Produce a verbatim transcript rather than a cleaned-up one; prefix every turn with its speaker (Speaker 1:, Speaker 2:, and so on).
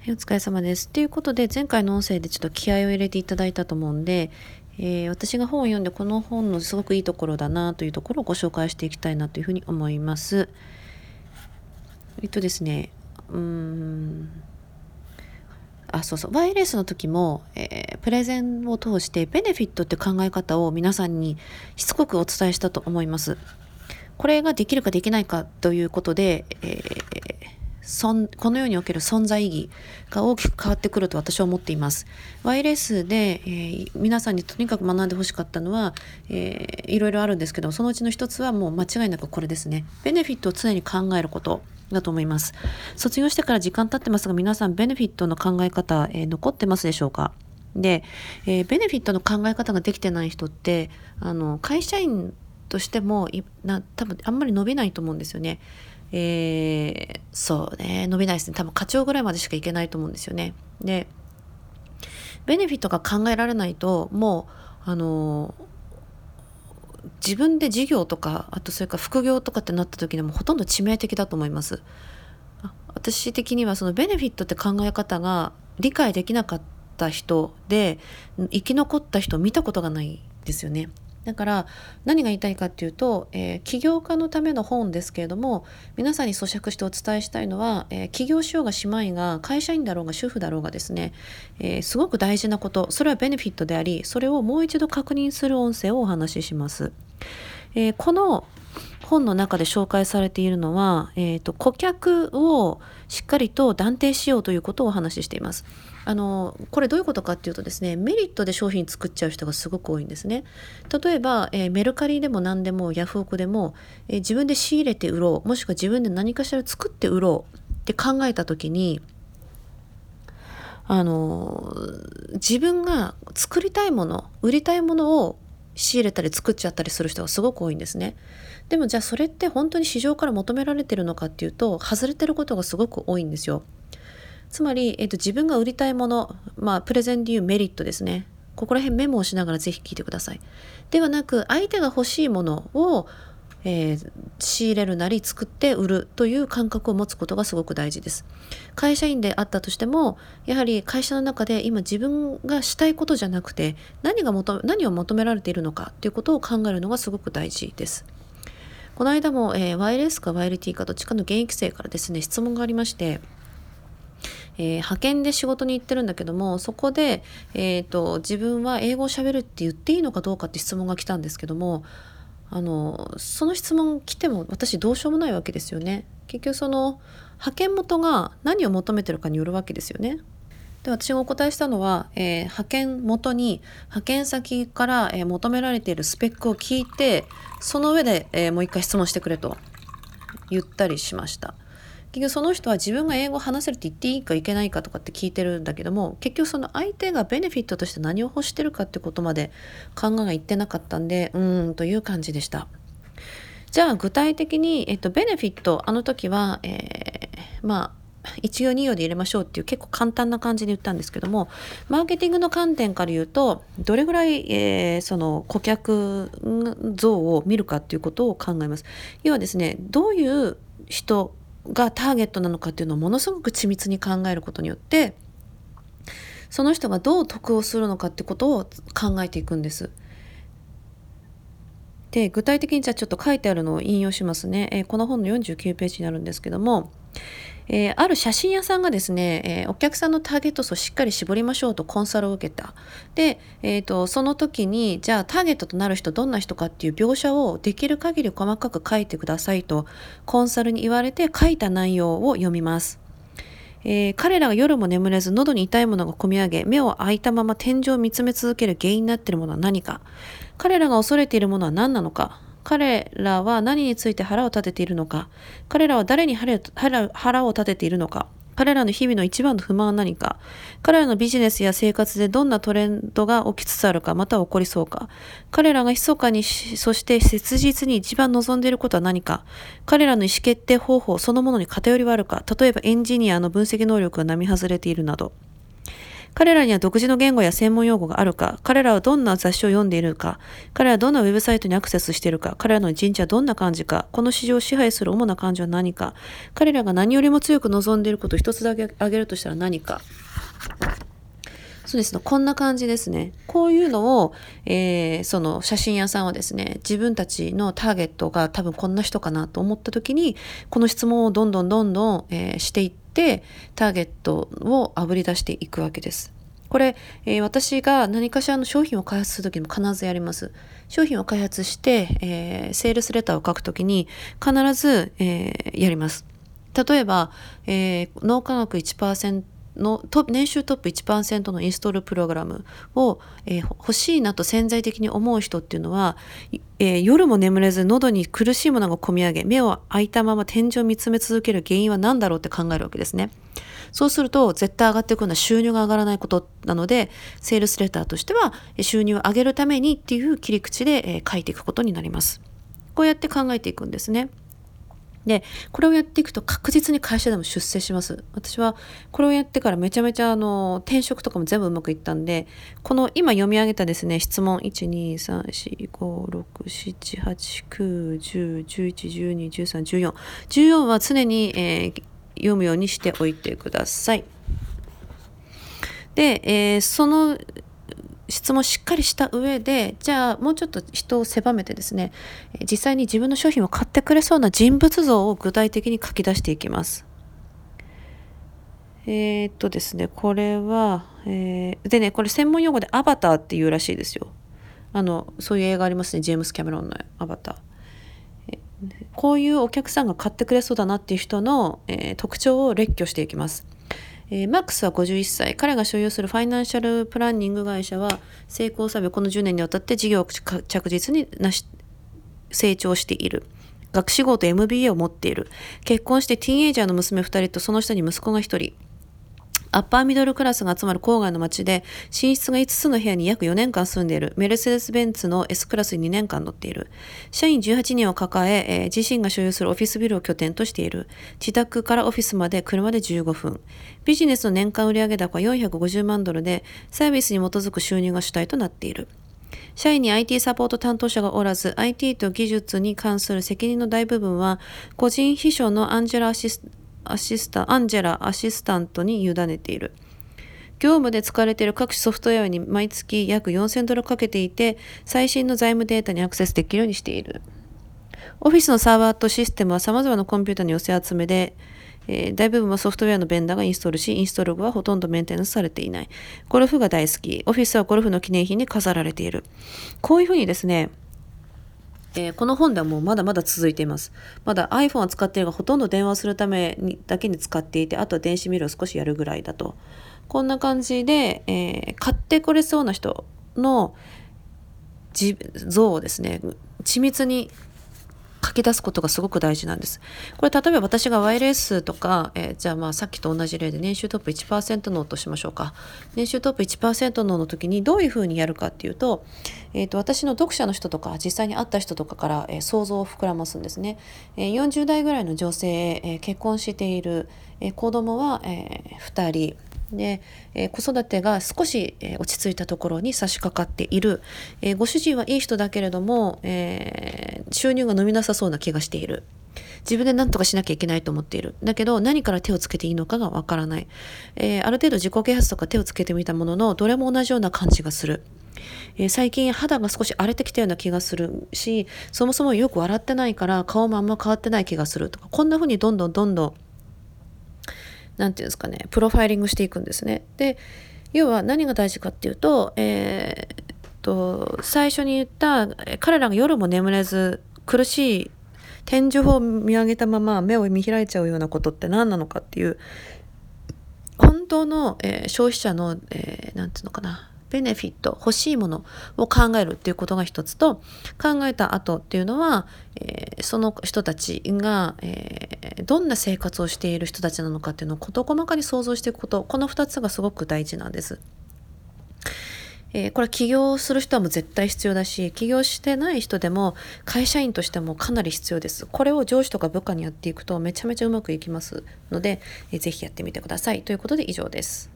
Speaker 1: はい、お疲れ様です。ということで、前回の音声でちょっと気合を入れていただいたと思うんで、えー私が本を読んでこの本のすごくいいところだなというところをご紹介していきたいなというふうに思います。えっとですね、うーん、あ、そうそう、ワイエルエス の時も、えープレゼンを通してベネフィットって考え方を皆さんにしつこくお伝えしたと思います。これができるかできないかということで、えーそんこの世における存在意義が大きく変わってくると私は思っています。ワイエルエス で、えー皆さんにとにかく学んでほしかったのは、えーいろいろあるんですけど、そのうちの一つはもう間違いなくこれですね。ベネフィットを常に考えることだと思います。卒業してから時間経ってますが、皆さんベネフィットの考え方、えー残ってますでしょうか？で、えーベネフィットの考え方ができてない人って、あの会社員としてもいな多分あんまり伸びないと思うんですよね。えーそうね、伸びないですね。多分課長ぐらいまでしかいけないと思うんですよね。で、ベネフィットが考えられないと、もうあの自分で事業とか、あとそれから副業とかってなった時にもほとんど致命的だと思います。あ私的にはそのベネフィットって考え方が理解できなかった人で生き残った人を見たことがないですよね。だから何が言いたいかっていうと、えー起業家のための本ですけれども、皆さんに咀嚼してお伝えしたいのは、えー起業しようがしまいが、会社員だろうが主婦だろうがですね、えーすごく大事なこと、それはベネフィットであり、それをもう一度確認する音声をお話しします。えーこの本の中で紹介されているのは、えーと、顧客をしっかりと断定しようということをお話ししています。あのこれどういうことかっていうとですね、メリットで商品作っちゃう人がすごく多いんですね。例えば、えーメルカリでも何でもヤフオクでも、えー自分で仕入れて売ろう、もしくは自分で何かしら作って売ろうって考えた時に、あの自分が作りたいもの、売りたいものを仕入れたり作っちゃったりする人がすごく多いんですね。でもじゃあそれって本当に市場から求められてるのかっていうと、外れてることがすごく多いんですよ。つまり、えっと、自分が売りたいもの、まあプレゼンでいうメリットですね。ここら辺メモをしながらぜひ聞いてください。ではなく、相手が欲しいものを、えー仕入れるなり作って売るという感覚を持つことがすごく大事です。会社員であったとしても、やはり会社の中で今自分がしたいことじゃなくて、何が求め何を求められているのかということを考えるのがすごく大事です。この間も、えー、ワイエルエス か ワイエルティー かどっちかの現役生からですね、質問がありまして、えー派遣で仕事に行ってるんだけども、そこで、えーと、自分は英語を喋るって言っていいのかどうかって質問が来たんですけども、あのその質問来ても私どうしようもないわけですよね。結局その派遣元が何を求めてるかによるわけですよね。で、私がお答えしたのは、えー派遣元に派遣先から、えー求められているスペックを聞いて、その上で、えーもう一回質問してくれと言ったりしました。結局その人は自分が英語を話せるって言っていいかいけないかとかって聞いてるんだけども、結局その相手がベネフィットとして何を欲してるかってことまで考えがいってなかったんで、うーんという感じでした。じゃあ具体的に、えっと、ベネフィット、あの時は、えーまあいち行に行で入れましょうっていう結構簡単な感じで言ったんですけども、マーケティングの観点から言うと、どれぐらい、えーその顧客像を見るかっていうことを考えます。要はですね、どういう人がターゲットなのかっていうのをものすごく緻密に考えることによって、その人がどう得をするのかってことを考えていくんです。で、具体的にじゃあちょっと書いてあるのを引用しますね。えーこの本のよんじゅうきゅうページになるんですけども、えーある写真屋さんがですね、えーお客さんのターゲット層をしっかり絞りましょうとコンサルを受けた。で、えーと、その時に、じゃあターゲットとなる人どんな人かっていう描写をできる限り細かく書いてくださいとコンサルに言われて書いた内容を読みます。えー彼らが夜も眠れず喉に痛いものがこみ上げ、目を開いたまま天井を見つめ続ける原因になっているものは何か、彼らが恐れているものは何なのか、彼らは何について腹を立てているのか、彼らは誰に腹腹腹を立てているのか、彼らの日々の一番の不満は何か、彼らのビジネスや生活でどんなトレンドが起きつつあるか、または起こりそうか、彼らが密かにし、そして切実に一番望んでいることは何か、彼らの意思決定方法そのものに偏りはあるか、例えばエンジニアの分析能力が並外れているなど、 彼らには独自の言語や専門用語があるか、彼らはどんな雑誌を読んでいるか、彼らはどんなウェブサイトにアクセスしているか、彼らの一日はどんな感じか、この市場を支配する主な感情は何か、彼らが何よりも強く望んでいることを一つだけ挙げるとしたら何か。そうですね、こんな感じですね。こういうのを、えー、その写真屋さんはですね、自分たちのターゲットが多分こんな人かなと思った時に、この質問をどんどんどんどん、えー、していって、ターゲットをあぶり出していくわけです。これ、えー、私が何かしらの商品を開発するときにも必ずやります。商品を開発して、えー、セールスレターを書くときに必ず、えー、やります。例えば、えー、脳科学 いちパーセントの年収トップ いちパーセント のインストールプログラムを、えー、欲しいなと潜在的に思う人っていうのは、えー、夜も眠れず喉に苦しいものがこみ上げ、目を開いたまま天井を見つめ続ける原因は何だろうって考えるわけですね。そうすると絶対上がってくるのは収入が上がらないことなので、セールスレターとしては収入を上げるためにっていう切り口で、えー、書いていくことになります。こうやって考えていくんですね。で、これをやっていくと確実に会社でも出世します。私はこれをやってからめちゃめちゃあの転職とかも全部うまくいったんで、この今読み上げたですね、質問いち、に、さん、よん、ご、ろく、しち、はち、きゅう、じゅう、じゅういち、じゅうに、じゅうさん、じゅうよん。じゅうよんは常に、えー、読むようにしておいてください。で、えー、その質問をしっかりした上で、じゃあもうちょっと人を狭めてですね、実際に自分の商品を買ってくれそうな人物像を具体的に書き出していきます。えー、っとですね、これは、えー、でね、これ専門用語でアバターっていうらしいですよ。あの、そういう映画ありますね、ジェームス・キャメロンのアバター。こういうお客さんが買ってくれそうだなっていう人の、えー、特徴を列挙していきます。えー、マックスはごじゅういっさい。彼が所有するファイナンシャルプランニング会社は成功さびこのじゅうねんにわたって事業を着実になし成長している。学士号と エムビーエー を持っている。結婚してティーンエイジャーの娘ふたりとその下に息子がひとり。アッパーミドルクラスが集まる郊外の町で寝室がいつつの部屋に約よねんかん住んでいる。メルセデス・ベンツの S クラスににねんかん乗っている。社員じゅうはちにんを抱ええー、自身が所有するオフィスビルを拠点としている。自宅からオフィスまで車でじゅうごふん。ビジネスの年間売上高はよんひゃくごじゅうまんドルでサービスに基づく収入が主体となっている。社員に アイティー サポート担当者がおらず アイティー と技術に関する責任の大部分は個人秘書のアンジェラアシスアシスタアンジェラアシスタントに委ねている。業務で使われている各種ソフトウェアに毎月約よんせんドルかけていて、最新の財務データにアクセスできるようにしている。オフィスのサーバーとシステムは様々なコンピューターの寄せ集めで、えー、大部分はソフトウェアのベンダーがインストールし、インストール後はほとんどメンテナンスされていない。ゴルフが大好き。オフィスはゴルフの記念品に飾られている。こういうふうにですね、えー、この本ではもうまだまだ続いています。まだ iPhone を使っているがほとんど電話するためにだけに使っていて、あとは電子メールを少しやるぐらいだと。こんな感じで、えー、買ってくれそうな人の像をですね、緻密に書き出すことがすごく大事なんです。これ例えば私が ワイエルエス とか、えー、じゃあまあさっきと同じ例で年収トップ いちパーセント 脳としましょうか。年収トップ いちパーセント 脳の時にどういうふうにやるかっていうと、えー、と私の読者の人とか実際に会った人とかから、えー、想像を膨らますんですね。えー、よんじゅうだいぐらいの女性、えー、結婚している、えー、子供は、えー、ふたりで、えー、子育てが少し、えー、落ち着いたところに差し掛かっている、えー、ご主人はいい人だけれども、えー、収入が伸びなさそうな気がしている。自分で何とかしなきゃいけないと思っている。だけど何から手をつけていいのかがわからない、えー、ある程度自己啓発とか手をつけてみたもののどれも同じような感じがする。えー、最近肌が少し荒れてきたような気がするし、そもそもよく笑ってないから顔もあんま変わってない気がするとか、こんな風にどんどんどんどんなんていうんですかね、プロファイリングしていくんですね。で、要は何が大事かっていうと、えー、っと最初に言った彼らが夜も眠れず苦しい天井を見上げたまま目を見開いちゃうようなことって何なのかっていう本当の、えー、消費者の、えー、なんていうのかな、ベネフィット、欲しいものを考えるっていうことが一つと、考えた後っていうのは、えー、その人たちが、えー、どんな生活をしている人たちなのかっていうのを事細かに想像していくこと、この二つがすごく大事なんです。えー、これ起業する人はもう絶対必要だし、起業してない人でも会社員としてもかなり必要です。これを上司とか部下にやっていくとめちゃめちゃうまくいきますので、えー、ぜひやってみてくださいということで以上です。